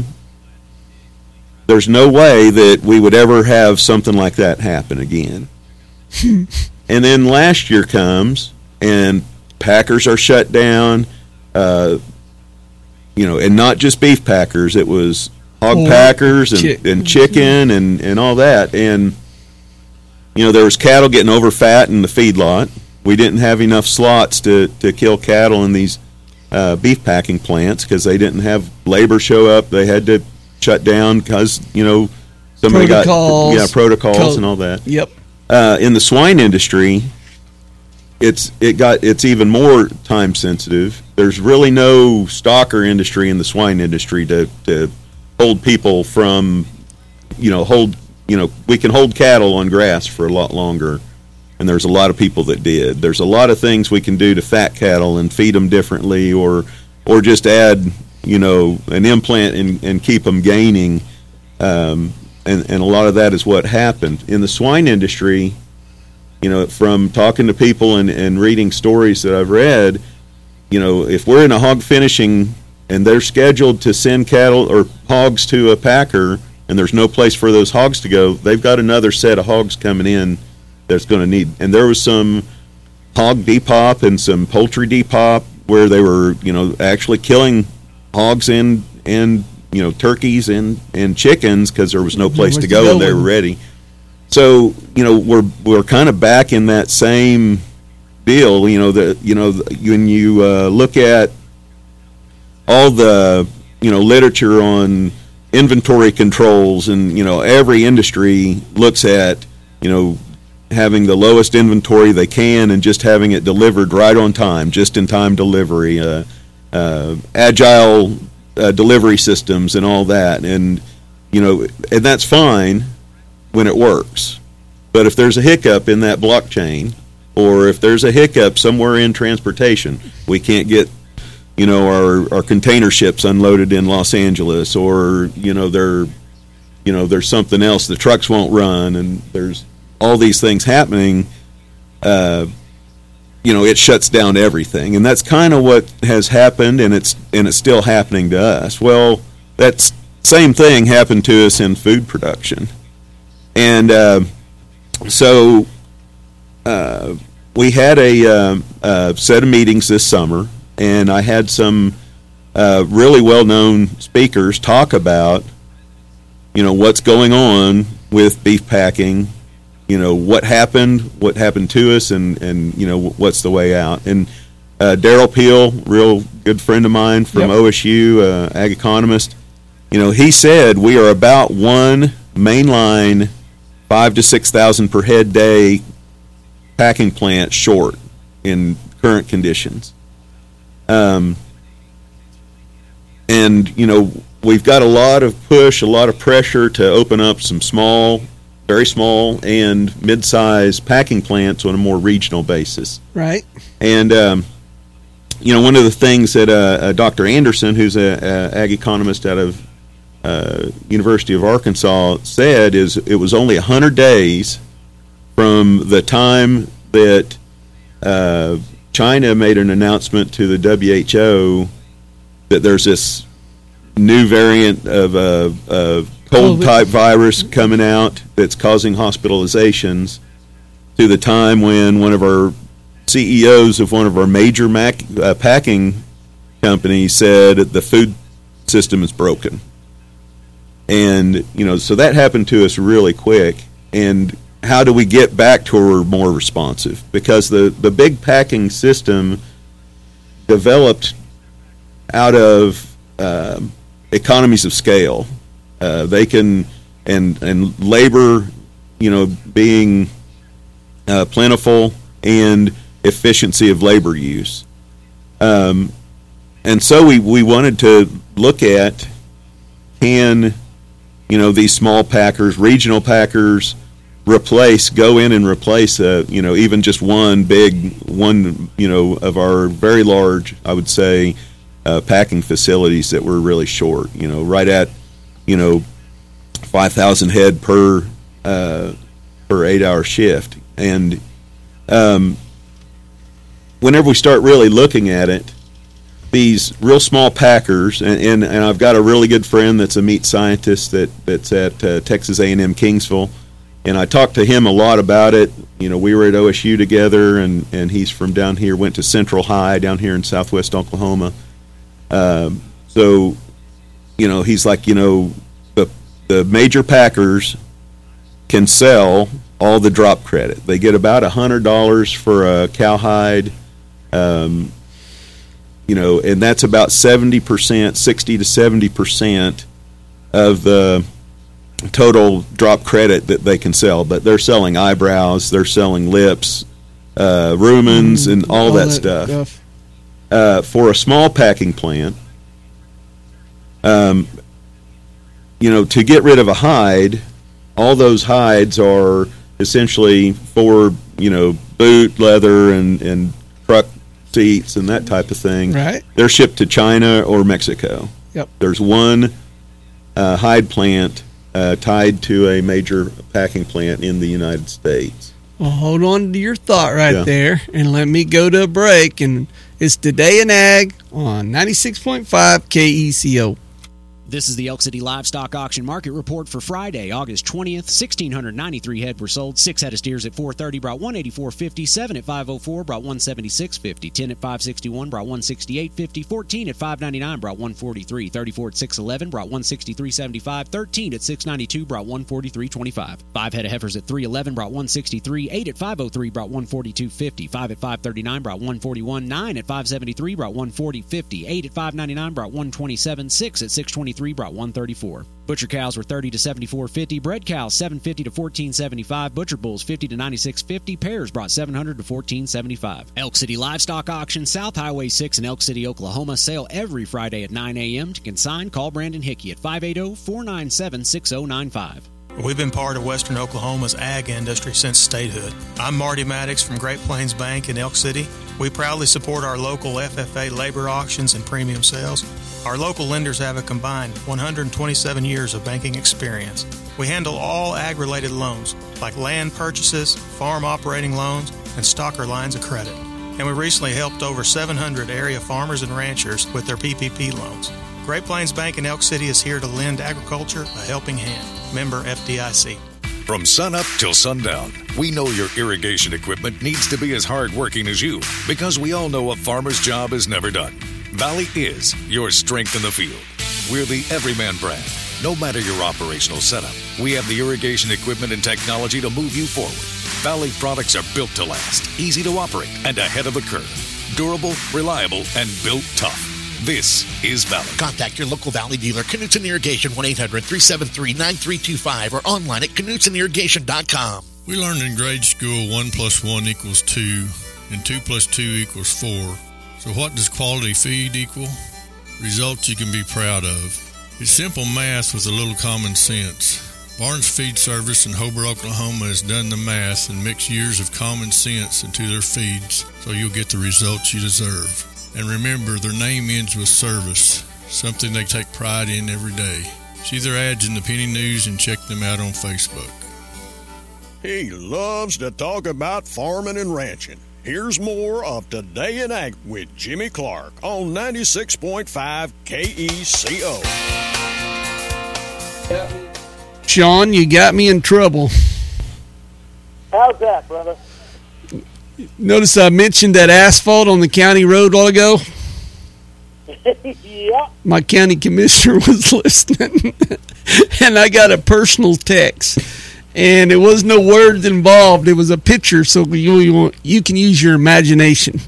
there's no way that we would ever have something like that happen again. And then last year comes, and packers are shut down, uh, you know, and not just beef packers. It was hog oh, packers and, chick. and chicken and, and all that. And, you know, there was cattle getting over fat in the feedlot. We didn't have enough slots to, to kill cattle in these uh, beef packing plants because they didn't have labor show up. They had to shut down because, you know, somebody protocols, got yeah protocols co- and all that. Yep. Uh, in the swine industry, it's it got it's even more time sensitive. There's really no stocker industry in the swine industry to, to hold people from, you know, hold you know we can hold cattle on grass for a lot longer, and there's a lot of people that did. There's a lot of things we can do to fat cattle and feed them differently, or or just add, you know, an implant and, and keep them gaining. Um, and, and a lot of that is what happened. In the swine industry, you know, from talking to people and, and reading stories that I've read, you know, if we're in a hog finishing and they're scheduled to send cattle or hogs to a packer and there's no place for those hogs to go, they've got another set of hogs coming in that's going to need. And there was some hog depop and some poultry depop where they were, you know, actually killing hogs and and you know turkeys and and chickens because there was no place to go and they were ready. So, you know, we're we're kind of back in that same deal. You know, that you know when you uh, look at all the you know literature on inventory controls, and you know every industry looks at you know having the lowest inventory they can and just having it delivered right on time, just in time delivery. Uh, Uh, agile uh, delivery systems and all that, and you know, and that's fine when it works. But if there's a hiccup in that blockchain, or if there's a hiccup somewhere in transportation, we can't get, you know, our, our container ships unloaded in Los Angeles, or you know, there, you know, there's something else. The trucks won't run, and there's all these things happening. Uh, you know, it shuts down everything, and that's kind of what has happened, and it's and it's still happening to us. Well, that same thing happened to us in food production, and uh, so uh, we had a, uh, a set of meetings this summer, and I had some uh, really well-known speakers talk about, you know, what's going on with beef packing. You know, what happened, what happened to us, and, and you know, what's the way out. And uh, Daryl Peel, real good friend of mine from yep. O S U, uh, ag economist, you know, he said we are about one mainline five to six thousand per head day packing plant short in current conditions. Um, and, you know, we've got a lot of push, a lot of pressure to open up some small very small and mid-sized packing plants on a more regional basis. Right. And, um, you know, one of the things that uh, uh, Doctor Anderson, who's an ag economist out of uh, University of Arkansas, said is it was only one hundred days from the time that uh, China made an announcement to the W H O that there's this new variant of uh, of cold type virus coming out that's causing hospitalizations, to the time when one of our C E Os of one of our major mac, uh, packing companies said the food system is broken. And, you know, so that happened to us really quick. And how do we get back to where we're more responsive? Because the, the big packing system developed out of uh, economies of scale. Uh, they can, and and labor, you know, being uh, plentiful, and efficiency of labor use. Um, and so we, we wanted to look at, can, you know, these small packers, regional packers, replace, go in and replace, uh, you know, even just one big, one, you know, of our very large, I would say, uh, packing facilities that were really short, you know, right at, you know, five thousand head per uh, per eight-hour shift. And um, whenever we start really looking at it, these real small packers, and, and, and I've got a really good friend that's a meat scientist that, that's at uh, Texas A and M Kingsville, and I talked to him a lot about it. You know, we were at O S U together, and, and he's from down here, went to Central High down here in southwest Oklahoma. Um, so, you know, he's like, you know, the the major packers can sell all the drop credit. They get about one hundred dollars for a cowhide, um, you know, and that's about seventy percent, sixty to seventy percent of the total drop credit that they can sell. But they're selling eyebrows, they're selling lips, uh, rumens, mm, and all, all that, that stuff. stuff. Uh, for a small packing plant, um, you know, to get rid of a hide, all those hides are essentially for, you know, boot leather and, and truck seats and that type of thing. Right. They're shipped to China or Mexico. Yep. There's one uh, hide plant uh, tied to a major packing plant in the United States. Well, hold on to your thought right Yeah. there, and let me go to a break. And it's Today in Ag on ninety-six point five K E C O. This is the Elk City Livestock Auction Market Report for Friday, August twentieth. one thousand six hundred ninety-three head were sold. Six head of steers at four thirty brought one eighty-four fifty. Seven at five oh four brought one seventy-six fifty. Ten at five sixty-one brought one sixty-eight fifty. Fourteen at five ninety-nine brought one forty-three. Thirty-four at six eleven brought one sixty-three seventy-five. Thirteen at six ninety-two brought one forty-three twenty-five. Five head of heifers at three eleven brought one sixty-three. Eight at five oh three brought one forty-two fifty. Five at five thirty-nine brought one forty-one. Nine at five seventy-three brought one forty fifty. Eight at five ninety-nine brought one twenty-seven. Six at six twenty-three brought one thirty-four. Butcher cows were thirty to seventy-four fifty. Bred cows seven fifty to fourteen seventy-five. Butcher bulls fifty to ninety-six fifty. Pairs brought seven hundred to fourteen seventy-five. Elk City Livestock Auction, South Highway six in Elk City, Oklahoma. Sale every Friday at nine a.m. To consign, call Brandon Hickey at five eight zero, four nine seven, six zero nine five. We've been part of Western Oklahoma's ag industry since statehood. I'm Marty Maddox from Great Plains Bank in Elk City. We proudly support our local F F A labor auctions and premium sales. Our local lenders have a combined one hundred twenty-seven years of banking experience. We handle all ag-related loans, like land purchases, farm operating loans, and stocker lines of credit. And we recently helped over seven hundred area farmers and ranchers with their P P P loans. Great Plains Bank in Elk City is here to lend agriculture a helping hand. Member F D I C. From sunup till sundown, we know your irrigation equipment needs to be as hardworking as you, because we all know a farmer's job is never done. Valley is your strength in the field. We're the Everyman brand. No matter your operational setup, we have the irrigation equipment and technology to move you forward. Valley products are built to last, easy to operate, and ahead of the curve. Durable, reliable, and built tough. This is Valley. Contact your local Valley dealer, Knutson Irrigation, one eight hundred, three seven three, nine three two five, or online at knutson irrigation dot com. We learned in grade school one plus one equals two, and two plus two equals four. So what does quality feed equal? Results you can be proud of. It's simple math with a little common sense. Barnes Feed Service in Hobart, Oklahoma has done the math and mixed years of common sense into their feeds, so you'll get the results you deserve. And remember, their name ends with service, something they take pride in every day. See their ads in the Penny News and check them out on Facebook. He loves to talk about farming and ranching. Here's more of Today in Ag with Jimmy Clark on ninety-six point five K E C O. Sean, you got me in trouble. How's that, brother? Notice I mentioned that asphalt on the county road a while ago. Yep. My county commissioner was listening, and I got a personal text. And it was no words involved. It was a picture, so you you, you can use your imagination.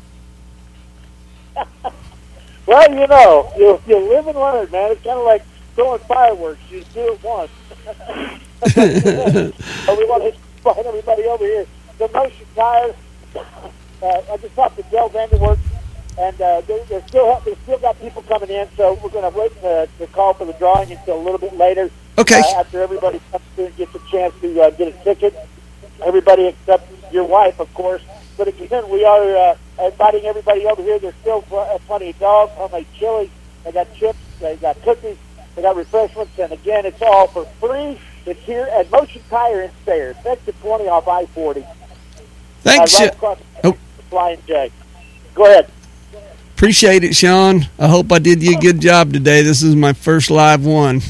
Well, you know, you, you live and learn, man. It's kind of like throwing fireworks. You just do it once. So we want to invite everybody over here. The Motion Tire. Uh, I just talked to Dale Vanderwerk, and uh, they, they're still they've still got people coming in. So we're going to wait to, to call for the drawing until a little bit later. Okay. Uh, after everybody comes through and gets a chance to uh, get a ticket, everybody except your wife, of course. But again, we are uh, inviting everybody over here. There's still pl- plenty of dogs, homemade chili. They got chips. They got cookies. They got refreshments. And again, it's all for free. It's here at Motion Tire in Sayre, exit twenty off I forty. Thanks. Uh, right across the oh. Flying J. Go ahead. Appreciate it, Sean. I hope I did you a good job today. This is my first live one.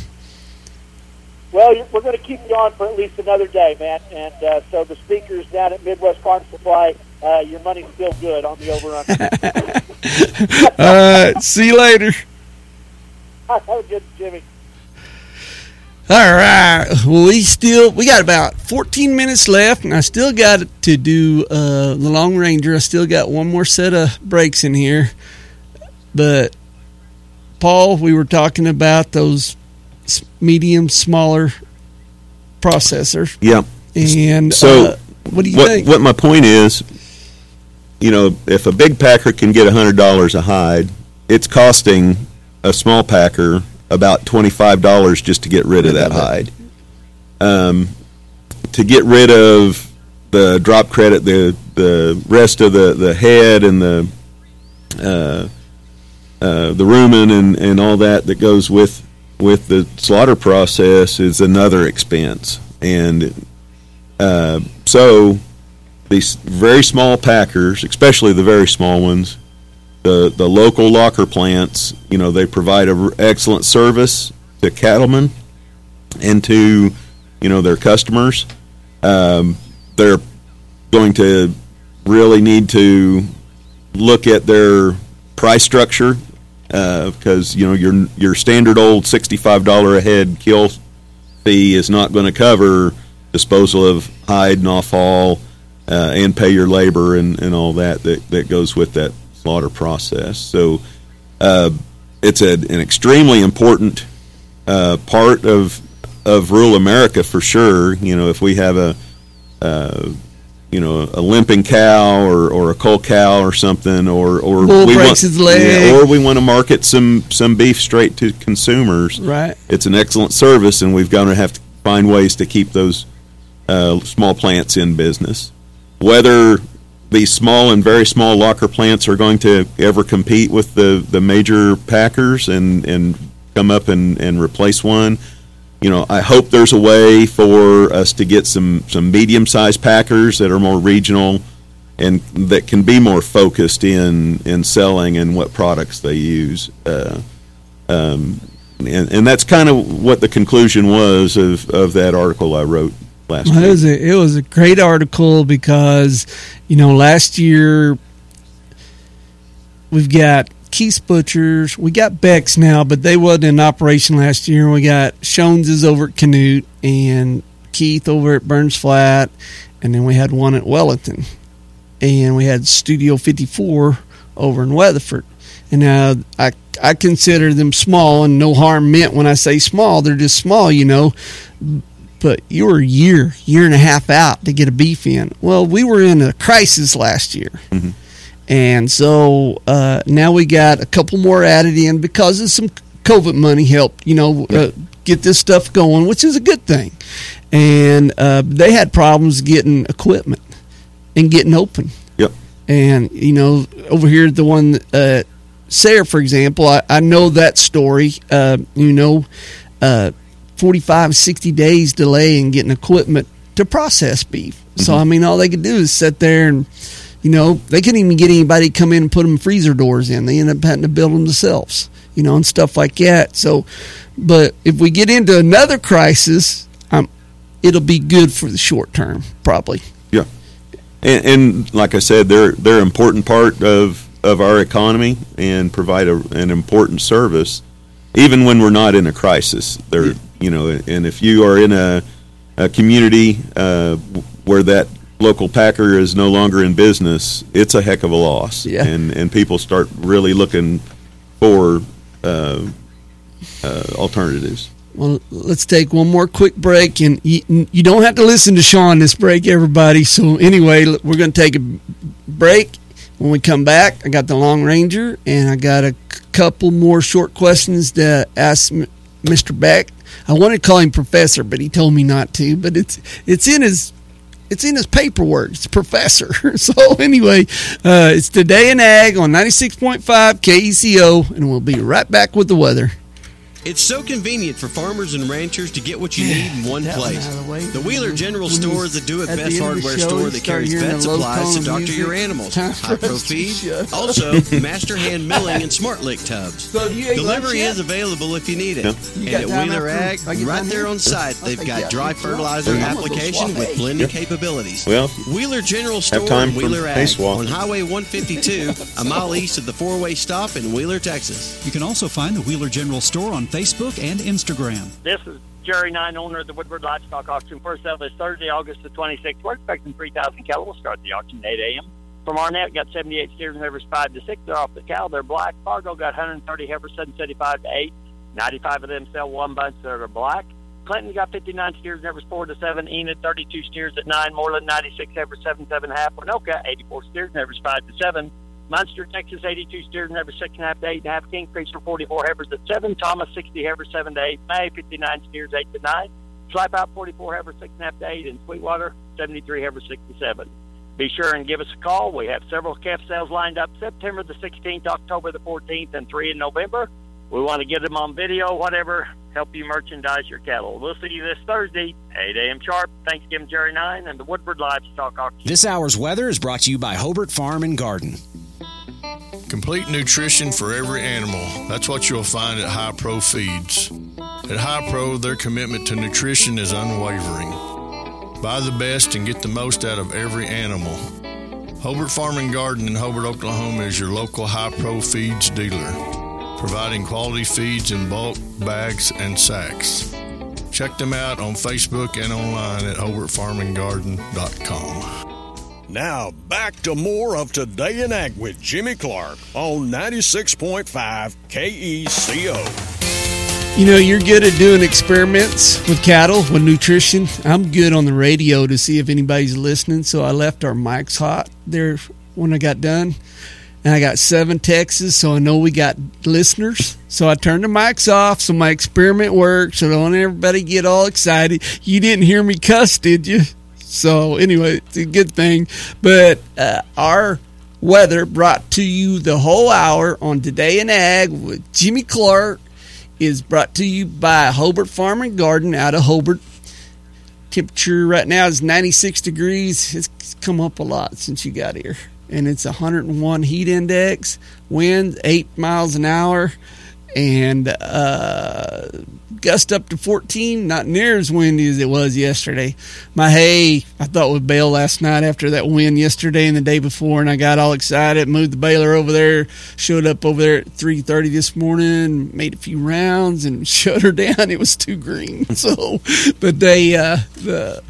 Well, we're going to keep you on for at least another day, man. And uh, so the speakers down at Midwest Farm Supply, uh, your money's still good on the over-under. All right. See you later. Have a good, Jimmy. All right. Well, we still we got about fourteen minutes left, and I still got to do uh, the Long Ranger. I still got one more set of breaks in here. But Paul, we were talking about those medium, smaller processors. Yeah. And so, uh, what do you what, think? What my point is, you know, if a big packer can get one hundred dollars a hide, it's costing a small packer about twenty-five dollars just to get rid of that hide. Um, to get rid of the drop credit, the the rest of the, the head and the uh, uh, the rumen and, and all that that goes with with the slaughter process is another expense. And uh, so these very small packers, especially the very small ones, the the local locker plants, you know, they provide an excellent service to cattlemen and to, you know, their customers. Um, they're going to really need to look at their price structure uh, because, you know, your your standard old sixty-five dollars a head kill fee is not going to cover disposal of hide and offal uh, and pay your labor and, and all that, that that goes with that slaughter process. So uh, it's a, an extremely important uh, part of of rural America for sure. You know, if we have a uh, you know a limping cow or, or a cull cow or something, or or Bull we breaks want, his leg. yeah, or we want to market some some beef straight to consumers. Right. It's an excellent service, and we've got to have to find ways to keep those uh, small plants in business. Whether these small and very small locker plants are going to ever compete with the, the major packers and, and come up and, and replace one, you know, I hope there's a way for us to get some, some medium-sized packers that are more regional and that can be more focused in, in selling and what products they use. Uh, um, and, and that's kind of what the conclusion was of, of that article I wrote last well, week. It was a, it was a great article because, you know, last year we've got Keith's Butchers, we got Beck's now, but they wasn't in operation last year. We got Shones's over at Canute and Keith over at Burns Flat, and then we had one at Wellington, and we had Studio fifty-four over in Weatherford. And now I I consider them small, and no harm meant when I say small. They're just small, you know. But you were a year, year and a half out to get a beef in. Well, we were in a crisis last year. Mm-hmm. And so uh, now we got a couple more added in because of some COVID money helped, you know, uh, get this stuff going, which is a good thing. And uh, they had problems getting equipment and getting open. Yep. And, you know, over here, the one, uh, Sayre, for example, I, I know that story, uh, you know, uh, forty-five, sixty days delay in getting equipment to process beef. Mm-hmm. So, I mean, all they could do is sit there and, you know, they couldn't even get anybody to come in and put them freezer doors in. They ended up having to build them themselves, you know, and stuff like that. So, but if we get into another crisis, um, it'll be good for the short term, probably. Yeah. And, and like I said, they're they're an important part of, of our economy and provide a, an important service, even when we're not in a crisis. They're, yeah. you know, and if you are in a, a community uh, where that local packer is no longer in business, it's a heck of a loss. Yeah. And and people start really looking for uh, uh, alternatives. Well, let's take one more quick break, and you, you don't have to listen to Sean this break, everybody. So anyway, we're going to take a break. When we come back, I got the Long Ranger, and I got a c- couple more short questions to ask M- Mister Beck. I wanted to call him Professor, but he told me not to. But it's it's in his it's in his paperwork. It's Professor. So anyway, uh, it's Today in Ag on ninety-six point five K E C O, and we'll be right back with the weather. It's so convenient for farmers and ranchers to get what you need in one place. The Wheeler General Store is the do-it-best hardware store that carries vet supplies to doctor your animals. High-Pro Feed, also Master Hand Milling and Smart Lick tubs. Delivery is available if you need it. And at Wheeler Ag, right there on site, they've got dry fertilizer application with blending capabilities. Well, Wheeler General Store and Wheeler Ag on Highway one fifty-two, a mile east of the four-way stop in Wheeler, Texas. You can also find the Wheeler General Store on Facebook and Instagram. This is Jerry Nine, owner of the Woodward Livestock Auction. First sale is Thursday, August the twenty-sixth. We're expecting three thousand cattle. We'll start the auction at eight a.m. From Arnett, got seventy-eight steers and heifers five to six. They're off the cow. They're black. Fargo got one hundred thirty heifers, seven seventy-five to eight. ninety-five of them sell one bunch that are black. Clinton got fifty-nine steers and heifers four to seven. Enid, thirty-two steers at nine. Moreland, ninety-six heifers, seven, seven and a half. Winoka, eighty-four steers and heifers five to seven. Munster, Texas, eighty-two steers and heifers six and a half to eight and a half. Kingfisher, forty-four heifers at seven. Thomas, sixty heifers seven to eight. May, fifty-nine steers eight to nine. Swipeout, forty-four heifers six and a half to eight. And Sweetwater, seventy-three heifers six to seven. Be sure and give us a call. We have several calf sales lined up September the sixteenth, October the fourteenth, and three in November. We want to get them on video, whatever, help you merchandise your cattle. We'll see you this Thursday, eight a.m. sharp. Thanksgiving, Jerry Nine, and the Woodward Livestock Auction. This hour's weather is brought to you by Hobart Farm and Garden. Complete nutrition for every animal. That's what you'll find at High Pro Feeds. At High Pro, their commitment to nutrition is unwavering. Buy the best and get the most out of every animal. Hobart Farm and Garden in Hobart, Oklahoma is your local High Pro Feeds dealer, providing quality feeds in bulk, bags, and sacks. Check them out on Facebook and online at hobart farm and garden dot com. Now, back to more of Today in Ag with Jimmy Clark on ninety-six point five K E C O. You know, you're good at doing experiments with cattle, with nutrition. I'm good on the radio to see if anybody's listening, so I left our mics hot there when I got done. And I got seven texts, so I know we got listeners. So I turned the mics off so my experiment worked, so don't everybody get all excited. You didn't hear me cuss, did you? So anyway, it's a good thing. But uh, our weather brought to you the whole hour on Today in Ag with Jimmy Clark is brought to you by Hobart Farm and Garden out of Hobart. Temperature right now is ninety-six degrees. It's come up a lot since you got here. And it's one hundred one heat index, wind eight miles an hour, and uh, gust up to fourteen, not near as windy as it was yesterday. My hay, I thought would bail last night after that wind yesterday and the day before, and I got all excited, moved the baler over there, showed up over there at three thirty this morning, made a few rounds, and shut her down. It was too green. So, but they, uh, the...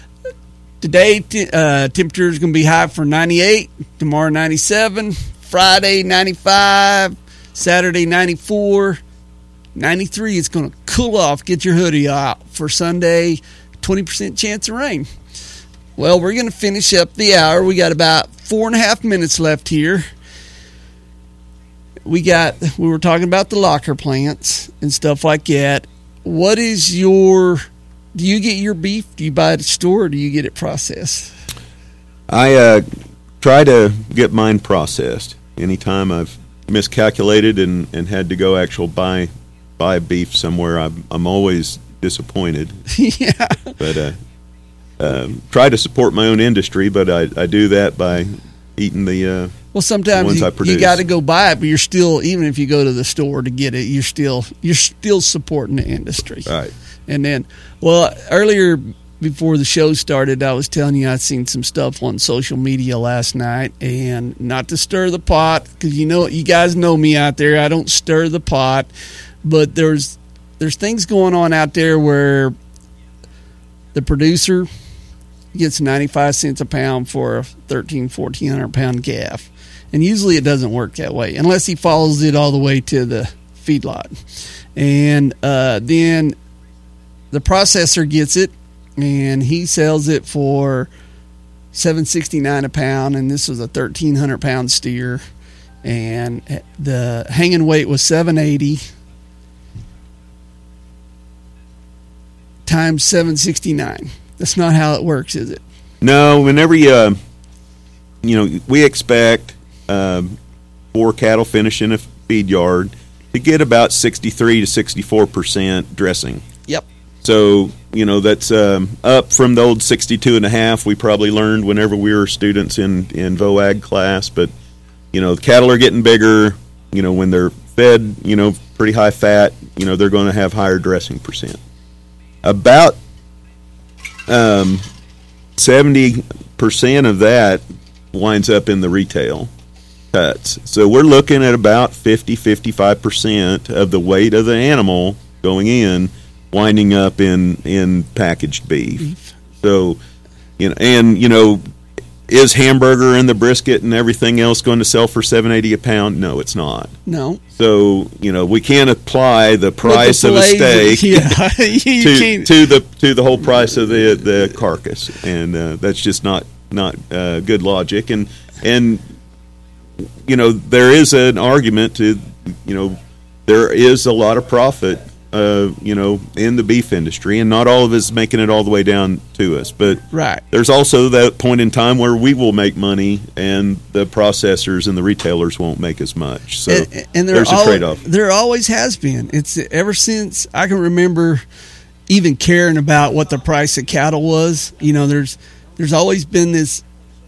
Today, t- uh, temperature is going to be high for ninety-eight. Tomorrow, ninety-seven. Friday, ninety-five. Saturday, ninety-four. ninety-three. It's going to cool off. Get your hoodie out. For Sunday, twenty percent chance of rain. Well, we're going to finish up the hour. We got about four and a half minutes left here. We got. We were talking about the locker plants and stuff like that. What is your... Do you get your beef? Do you buy it at the store, or do you get it processed? I uh, try to get mine processed. Anytime I've miscalculated and, and had to go actual buy buy beef somewhere, I'm, I'm always disappointed. Yeah. But uh, um, try to support my own industry, but I, I do that by eating the uh, well. Sometimes ones you, I produce. You got to go buy it, but you're still, even if you go to the store to get it, you're still you're still supporting the industry. Right. And then, well, earlier before the show started, I was telling you I'd seen some stuff on social media last night, and not to stir the pot, because you know, you guys know me out there. I don't stir the pot, but there's there's things going on out there where the producer gets ninety-five cents a pound for a thirteen, fourteen hundred pound calf, and usually it doesn't work that way unless he follows it all the way to the feedlot, and uh, then the processor gets it, and he sells it for seven sixty-nine a pound, and this was a thirteen hundred pound steer, and the hanging weight was seven eighty times seven sixty-nine. That's not how it works, is it? No. Whenever you, uh, you know, we expect um, four cattle finish in a feed yard, to get about sixty-three to sixty-four percent dressing. Yep. So, you know, that's um, up from the old sixty-two and a half we probably learned whenever we were students in, in V O A G class. But, you know, the cattle are getting bigger. You know, when they're fed, you know, pretty high fat, you know, they're going to have higher dressing percent. About um, seventy percent of that winds up in the retail cuts. So we're looking at about fifty, fifty-five percent of the weight of the animal going in winding up in, in packaged beef. beef. So, you know, and, you know, is hamburger and the brisket and everything else going to sell for seven eighty a pound? No, it's not. No. So, you know, we can't apply the price the of a steak yeah. to, to the to the whole price of the the carcass, and uh, that's just not not uh, good logic. And and you know, there is an argument to, you know, there is a lot of profit, uh, you know, in the beef industry, and not all of it is making it all the way down to us. But right. there's also that point in time where we will make money, and the processors and the retailers won't make as much. So and, and there's a al- trade-off. There always has been. It's ever since I can remember even caring about what the price of cattle was. You know, there's there's always been this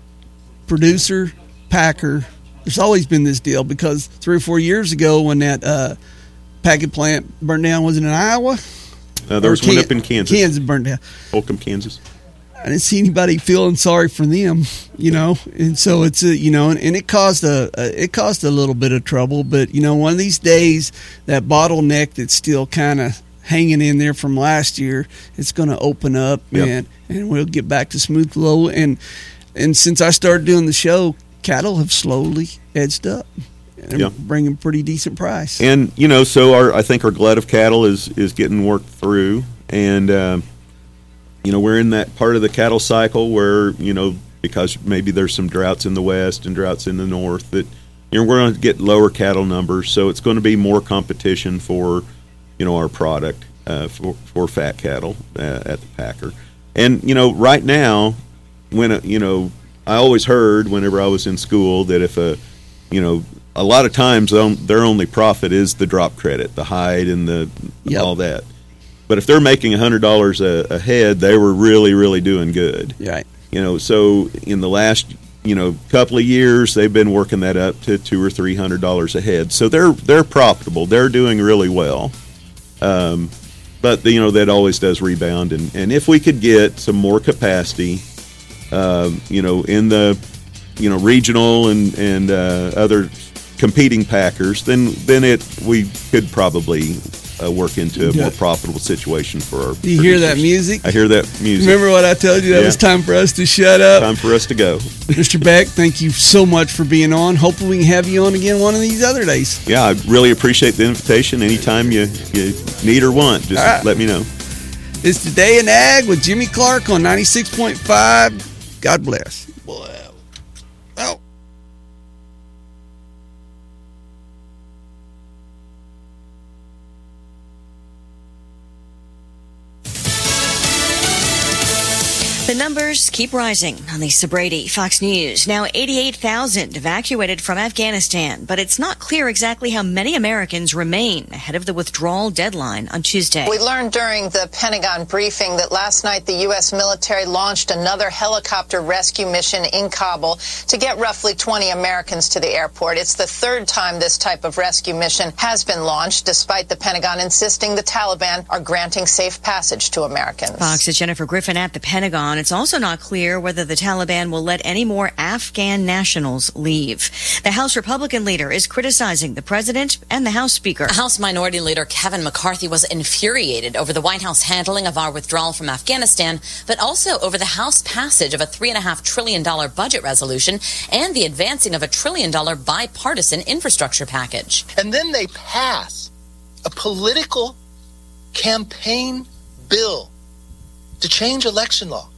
producer, packer. There's always been this deal, because three or four years ago when that uh, packing plant burned down, was it in Iowa? Uh, there was Can- one up in Kansas. Kansas burned down. Holcomb, Kansas. I didn't see anybody feeling sorry for them, you know, and so it's a, you know, and, and it caused a, a it caused a little bit of trouble. But you know, one of these days, that bottleneck that's still kind of hanging in there from last year, it's going to open up, Yep. and and we'll get back to smooth flow. And and since I started doing the show, cattle have slowly edged up. And Yeah. bringing pretty decent price. And you know, so our I think our glut of cattle is is getting worked through, and uh, you know, we're in that part of the cattle cycle where, you know, because maybe there's some droughts in the west and droughts in the north, that, you know, we're going to get lower cattle numbers, so it's going to be more competition for, you know, our product uh, for for fat cattle uh, at the packer. And you know, right now, when a, you know, I always heard whenever I was in school that if a, you know, a lot of times their only profit is the drop credit, the hide and the Yep. all that. But if they're making one hundred dollars a head, they were really, really doing good. Right. You know, so in the last, you know, couple of years, they've been working that up to two or three hundred dollars a head. So they're they're profitable. They're doing really well. Um, but you know, that always does rebound. And, and if we could get some more capacity, um, you know, in the, you know, regional and and uh, other competing packers, then then it we could probably uh, work into a Yeah. more profitable situation for our. Do you hear that producers. music? I hear that music. Remember what I told you? That Yeah. was time for us to shut up. Time for us to go. Mister Beck, thank you so much for being on. Hopefully we can have you on again one of these other days. Yeah, I really appreciate the invitation. Anytime you, you need or want, just All right. let me know. It's Today in Ag with Jimmy Clark on ninety-six point five. God bless. Boy. Oh. The numbers keep rising on Lisa Brady, Fox News. Now eighty-eight thousand evacuated from Afghanistan, but it's not clear exactly how many Americans remain ahead of the withdrawal deadline on Tuesday. We learned during the Pentagon briefing that last night the U S military launched another helicopter rescue mission in Kabul to get roughly twenty Americans to the airport. It's the third time this type of rescue mission has been launched, despite the Pentagon insisting the Taliban are granting safe passage to Americans. Fox's Jennifer Griffin at the Pentagon. It's also not clear whether the Taliban will let any more Afghan nationals leave. The House Republican leader is criticizing the president and the House Speaker. House Minority Leader Kevin McCarthy was infuriated over the White House handling of our withdrawal from Afghanistan, but also over the House passage of a three point five trillion dollars budget resolution and the advancing of a trillion dollar bipartisan infrastructure package. And then they pass a political campaign bill to change election law.